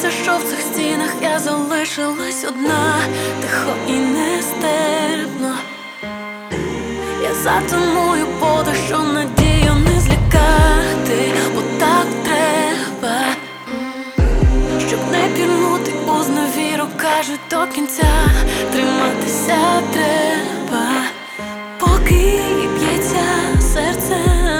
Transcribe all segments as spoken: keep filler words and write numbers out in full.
боюся, що в цих стінах я залишилась одна, тихо і нестерпно. Я затамую подих, що надію не злякати, бо так треба, щоб не пірнути у зневіру, кажуть, до кінця триматися треба, поки б'ється серце.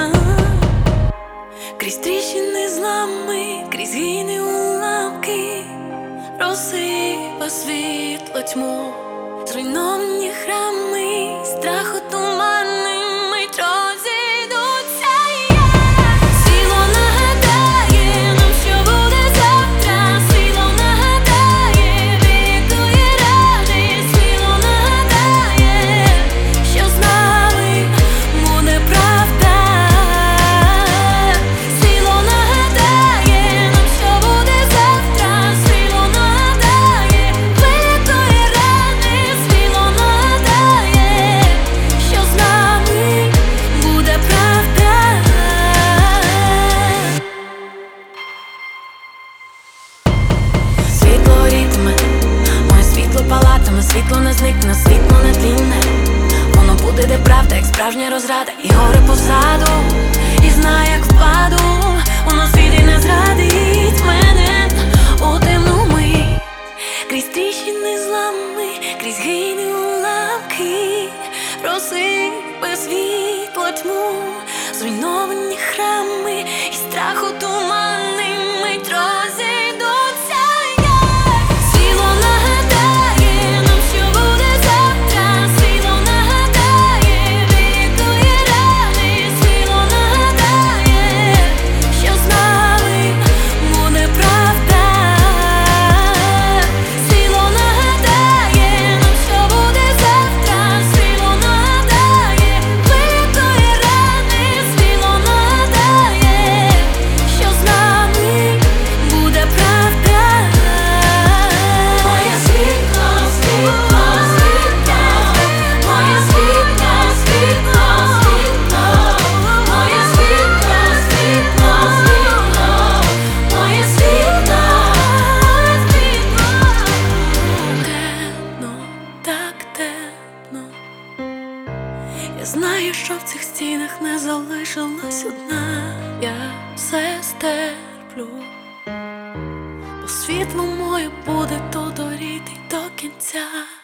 Крізь тріщини злами, крізь гійні уламки, розсипа світло тьму, зруйновані храми, страху туманним мить розійдуться. Світло нагадає нам, що буде завтра, світло нагадає, врятує радість, світло нагадає, що з нами буде правда. Світло нагадає нам, що буде завтра, світло нагадає, врятує радість, світло нагадає, що з нами буде правда. Світло рідме, моє світло палатиме, світло не зникне, світло не тлінне. Воно буде, де правда, як справжня розрада, і горе позаду, і знає, як впаду, воно світі не зрадить мене у темну мить. Крізь тріщини злами, крізь гійні уламки, розсипе світло тьму, зруйновані храми, і страху туманний мить розійдуться. Світло нагадає нам, що буде завтра, світло нагадає, врятує радість, світло нагадає, що з нами буде правда. Світло нагадає нам, що буде завтра, світло нагадає, врятує радість, світло нагадає, що з нами буде правда. Моє світло, світло, світло, моє світло, світло, світло, моє світло, світло, світло, моє світло, світло. Темно, так темно. Я знаю, що в цих стінах не залишилась одна, я все стерплю, бо світло моє буде то доріти до кінця.